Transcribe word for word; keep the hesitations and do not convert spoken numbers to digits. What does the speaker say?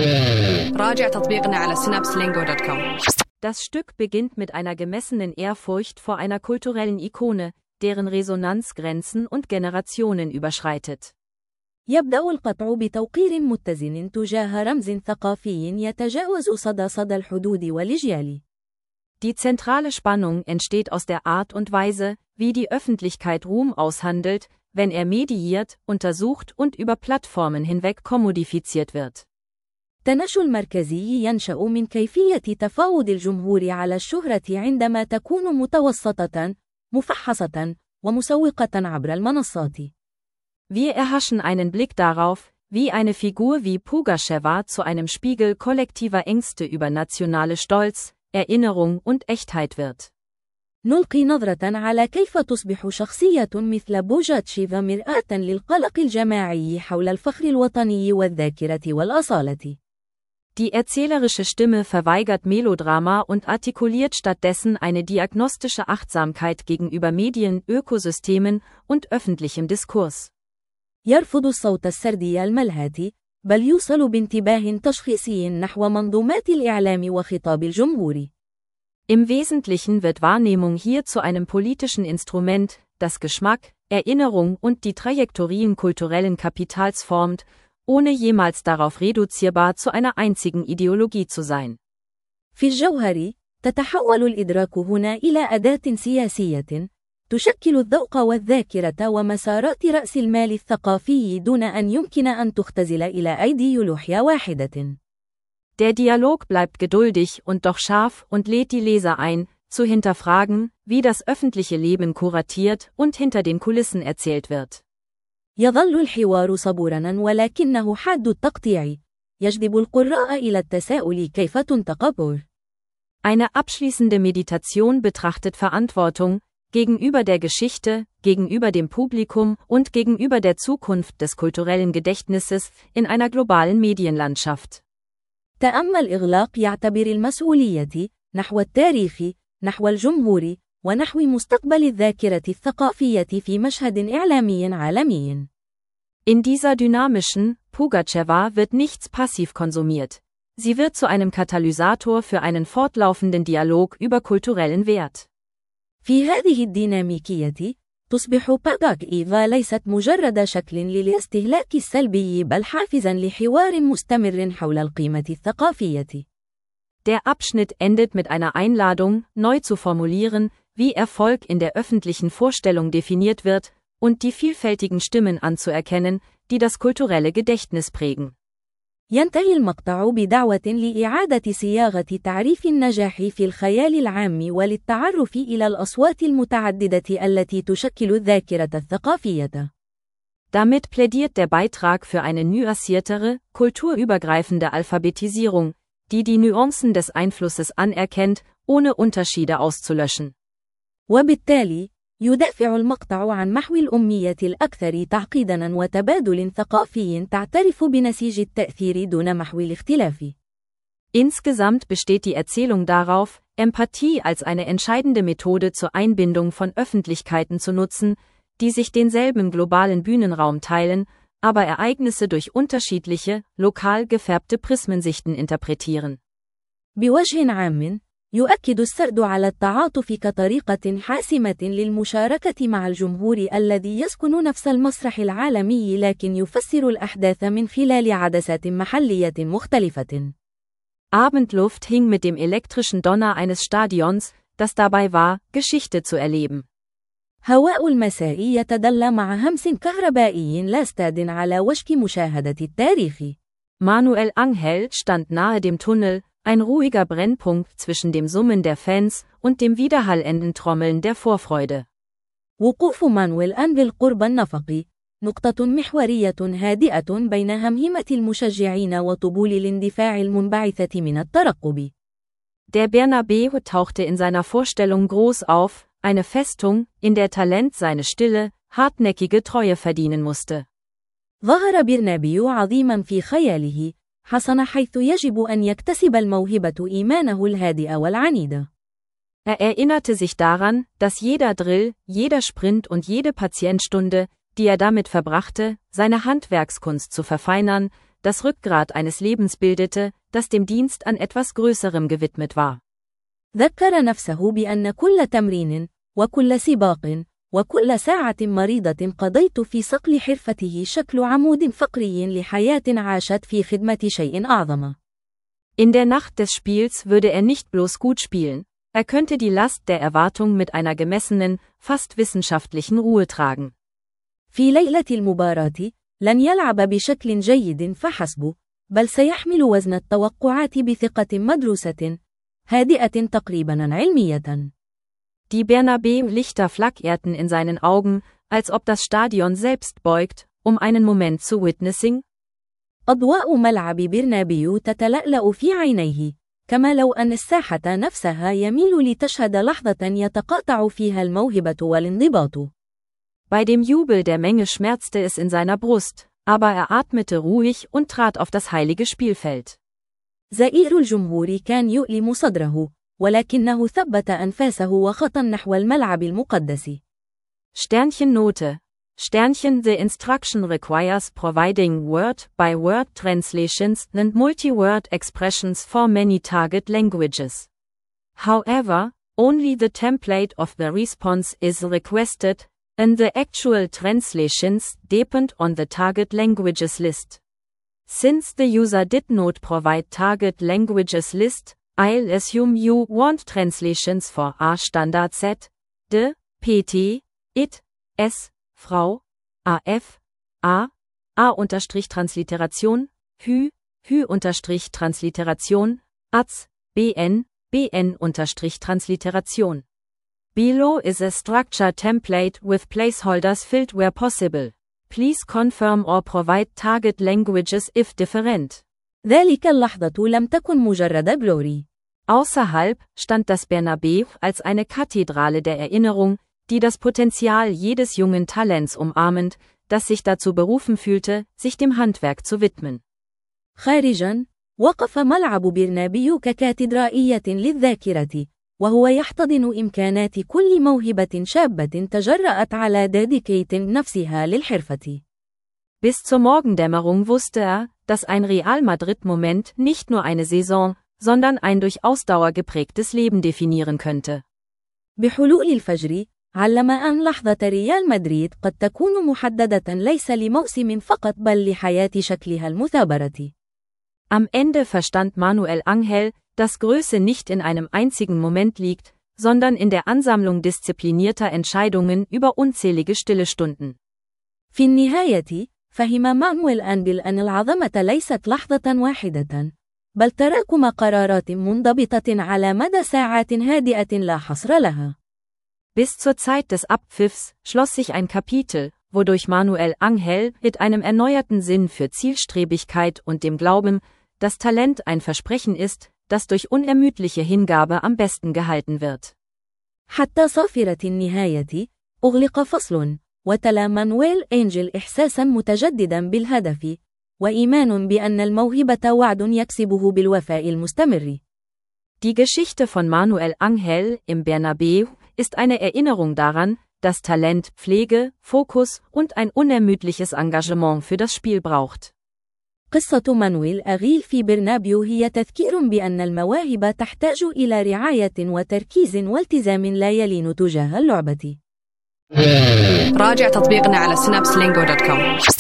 راجع تطبيقنا على synapse lingo dot com. Das Stück beginnt mit einer gemessenen Ehrfurcht vor einer kulturellen Ikone, deren Resonanz Grenzen und Generationen überschreitet. يبدأ القطع بتوقير متزن تجاه رمز ثقافي يتجاوز صدى صدى الحدود والأجيال. Die zentrale Spannung entsteht aus der Art und Weise, wie die Öffentlichkeit Ruhm aushandelt, wenn er mediiert, untersucht und über Plattformen hinweg kommodifiziert wird. التناقش المركزي ينشأ من كيفية تفاوض الجمهور على الشهرة عندما تكون متوسطة، مفحصة، ومسوقة عبر المنصات. Wir erhaschen einen Blick darauf, wie eine Figur wie Pugacheva zu einem Spiegel kollektiver Ängste über nationale Stolz, Erinnerung und Echtheit wird. نلقي نظرة على كيف تصبح شخصية مثل بوجاتشيفا مرآة للقلق الجماعي حول الفخر الوطني والذاكرة والأصالة. Die erzählerische Stimme verweigert Melodrama und artikuliert stattdessen eine diagnostische Achtsamkeit gegenüber Medien, Ökosystemen und öffentlichem Diskurs. يرفض الصوت السردي الملهاتي، بل يوصل بانتباه تشخيصي نحو منظومات الإعلام وخطاب الجمهور. Im Wesentlichen wird Wahrnehmung hier zu einem politischen Instrument, das Geschmack, Erinnerung und die Trajektorien kulturellen Kapitals formt, ohne jemals darauf reduzierbar zu einer einzigen Ideologie zu sein. في الجوهر، تتحول الإدراك هنا إلى أداة سياسية، تشكل الذوق والذاكرة ومسارات رأس المال الثقافي دون أن يمكن أن تختزل إلى أيديولوحيا واحدة. Der Dialog bleibt geduldig und doch scharf und lädt die Leser ein, zu hinterfragen, wie das öffentliche Leben kuratiert und hinter den Kulissen erzählt wird. يظل الحوار صبوراً ولكنه حاد التقطيع، يجذب القراء إلى التساؤل كيف تنتقب. Eine abschließende Meditation betrachtet Verantwortung, gegenüber der Geschichte, gegenüber dem Publikum und gegenüber der Zukunft des kulturellen Gedächtnisses in einer globalen Medienlandschaft. تأمل إغلاق يعتبر المسؤولية، نحو التاريخ، نحو الجمهور، ونحو مستقبل الذاكرة الثقافية في مشهد إعلامي عالمي. In dieser dynamischen, Pugacheva wird nichts passiv konsumiert. Sie wird zu einem Katalysator für einen fortlaufenden Dialog über kulturellen Wert. في هذه الديناميكية، تصبح بوغاتشيفا ليست مجرد شكل للاستهلاك السلبي بل حافزاً لحوار مستمر حول القيمة الثقافية. Der Abschnitt endet mit einer Einladung, neu zu formulieren, wie Erfolg in der öffentlichen Vorstellung definiert wird, und die vielfältigen Stimmen anzuerkennen, die das kulturelle Gedächtnis prägen. ينتهي المقطع بدعوة لإعادة صياغة تعريف النجاح في الخيال العام وللتعرف إلى الأصوات المتعددة التي تشكل الذاكرة الثقافية. Damit plädiert der Beitrag für eine nuanciertere, kulturübergreifende Alphabetisierung, die die Nuancen des Einflusses anerkennt, ohne Unterschiede auszulöschen. وبالتالي، يدافع المقطع عن محو الأمية الأكثر تعقيداً وتبادل ثقافي تعترف بنسيج التأثير دون محو الاختلاف. Insgesamt besteht die Erzählung darauf, Empathie als eine entscheidende Methode zur Einbindung von Öffentlichkeiten zu nutzen, die sich denselben globalen Bühnenraum teilen, aber Ereignisse durch unterschiedliche, lokal gefärbte Prismensichten interpretieren. بوجه عام، يؤكد السرد على التعاطف كطريقة حاسمة للمشاركة مع الجمهور الذي يسكن نفس المسرح العالمي لكن يفسر الأحداث من خلال عدسات محلية مختلفة. Abendluft hing mit dem elektrischen Donner eines Stadions, das dabei war, Geschichte zu erleben. هواء المساء يتدلى مع همس كهربائي لا استاد على وشك مشاهدة التاريخ. Manuel Angel stand nahe dem Tunnel, ein ruhiger Brennpunkt zwischen dem Summen der Fans und dem widerhallenden Trommeln der Vorfreude. وقوف مانويل أنجل قرب النفق، نقطة محورية هادئة بين همهمة المشجعين وطبول الاندفاع المنبعثة من الترقب. Der Bernabeu tauchte in seiner Vorstellung groß auf, eine Festung, in der Talent seine stille, hartnäckige Treue verdienen musste. ظهر برنابيو عظيما في خياله، حصن حيث يجب أن يكتسب الموهبة إيمانه الهادئ والعنيد. Er erinnerte sich daran, dass jeder Drill, jeder Sprint und jede Patientstunde, die er damit verbrachte, seine Handwerkskunst zu verfeinern, das Rückgrat eines Lebens bildete, das dem Dienst an etwas Größerem gewidmet war. ذكر نفسه بأن كل تمرين، وكل سباق، وكل ساعة مريضة قضيت في صقل حرفته شكل عمود فقري لحياة عاشت في خدمة شيء أعظم. In der Nacht des Spiels würde er nicht bloß gut spielen, er könnte die Last der Erwartung mit einer gemessenen, fast wissenschaftlichen Ruhe tragen. في ليلة المباراة، لن يلعب بشكل جيد فحسب، بل سيحمل وزن التوقعات بثقة مدروسة، هادئة تقريباً علمية. Die Bernabeu-Lichter flackerten in seinen Augen, als ob das Stadion selbst beugt, um einen Moment zu witnessing. أضواء ملعب برنابيو تتلألأ في عينيه، كما لو أن الساحة نفسها يميل لتشهد لحظة يتقاطع فيها الموهبة والانضباط. Bei dem Jubel der Menge schmerzte es in seiner Brust, aber er atmete ruhig und trat auf das heilige Spielfeld. زئير الجمهور كان يؤلم صدره، ولكنه ثبت أنفاسه وخطى نحو الملعب المقدس. Sternchen Note. Sternchen The instruction requires providing word-by-word translations and multi-word expressions for many target languages. However, only the template of the response is requested, and the actual translations depend on the target languages list. Since the user did not provide target languages list, I'll assume you want translations for A Standard Set, D, P T, I T, S, Frau, A F, A, A-Transliteration, Hü, Hü-Transliteration, A Z, B N, B N-Transliteration. Below is a structure template with placeholders filled where possible. Please confirm or provide target languages if different. ذلك اللحظة لم تكن مجرد جلوري. Außerhalb stand das Bernabeu als eine Kathedrale der Erinnerung, die das Potenzial jedes jungen Talents umarmend, das sich dazu berufen fühlte, sich dem Handwerk zu widmen. خارجاً، وقف ملعب برنابيو ككاتدرائية للذاكرة، وهو يحتضن إمكانات كل موهبة شابة تجرأت على ديديكيتنج نفسها للحرفة. Bis zur Morgendämmerung wusste er, dass ein Real Madrid-Moment nicht nur eine Saison, sondern ein durch Ausdauer geprägtes Leben definieren könnte. بحلول الفجر، علم أن لحظة ريال مدريد قد تكون محددة ليس لموسم فقط بل لحياة شكلها المثابرة. Am Ende verstand Manuel Angel, dass Größe nicht in einem einzigen Moment liegt, sondern in der Ansammlung disziplinierter Entscheidungen über unzählige stille Stunden. في النهاية، فهم مانويل أنجل أن العظمة ليست لحظة واحدة، بل تراكم قرارات منضبطة على مدى ساعات هادئة لا حصر لها. Bis zur Zeit des Abpfiffs schloss sich ein Kapitel, wodurch Manuel Angel mit einem erneuerten Sinn für Zielstrebigkeit und dem Glauben, dass Talent ein Versprechen ist, das durch unermüdliche Hingabe am besten gehalten wird. حتى صافرة النهاية، أغلق فصل، وتلا مانويل أنجل إحساسا متجددا بالهدف، وإيمان بأن الموهبة وعد يكسبه بالوفاء المستمر. Die Geschichte von Manuel Angel im Bernabeu ist eine Erinnerung daran, dass Talent Pflege, Fokus und ein unermüdliches Engagement für das Spiel braucht. قصة مانويل أغيل في برنابيو هي تذكير بأن المواهب تحتاج إلى رعاية وتركيز والتزام لا يلين تجاه اللعبة. راجع تطبيقنا على سنابس لينجو دوت كوم.